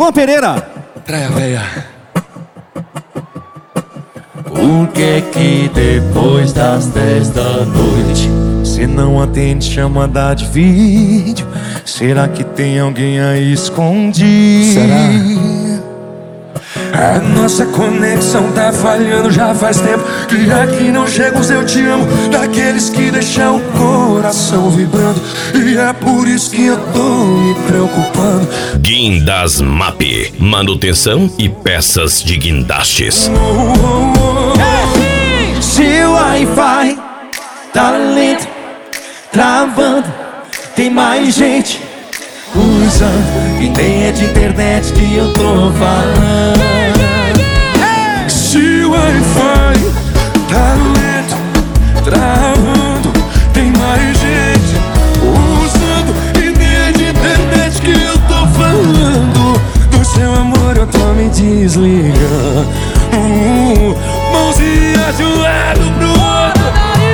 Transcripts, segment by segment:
Juan Pereira. Traia véia. Por que depois das 10 da noite cê não atende chamada de vídeo? Será que tem alguém aí escondido? Será? A nossa conexão tá falhando já faz tempo, que aqui não chega os eu te amo, daqueles que deixam o coração vibrando. E é por isso que eu tô me preocupando. Guindasmap, manutenção e peças de guindastes. Seu Wi-Fi tá lento, travando, tem mais gente usando, e nem é de internet que eu tô falando. Se o Wi-Fi tá lento, travando, tem mais gente usando, e nem é de internet que eu tô falando. Do seu amor eu tô me desligando, mãozinha de um lado pro outro.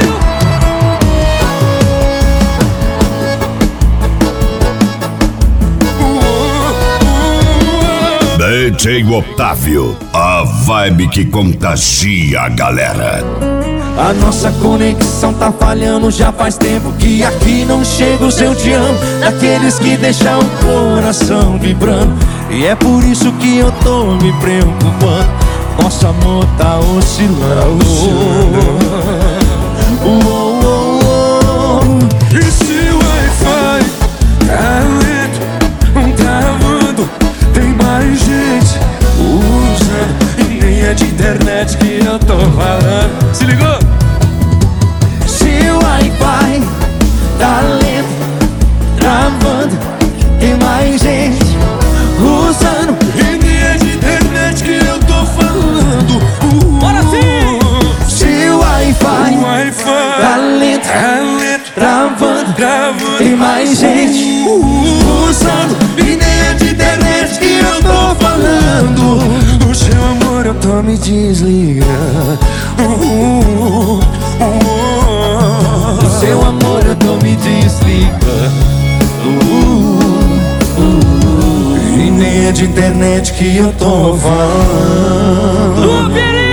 DJ Otávio, a vibe que contagia a galera. A nossa conexão tá falhando já faz tempo, que aqui não chega o seu te amo, daqueles que deixam o coração vibrando. E é por isso que eu tô me preocupando. Nosso amor tá oscilando. E se o Wi-Fi tá lento, travando, tem mais gente usando, e nem é de internet que eu tô falando. Se ligou? Se o Wi-Fi tá lento, travando, tem mais gente usando, e nem é de internet que eu tô falando. Bora sim! se o Wi-Fi tá lento, travando, tem mais gente usando, e nem é de internet que eu tô falando. Do seu amor eu tô me desligando. do seu amor eu tô me desligando. E nem é de internet que eu tô falando. Luan Pereira.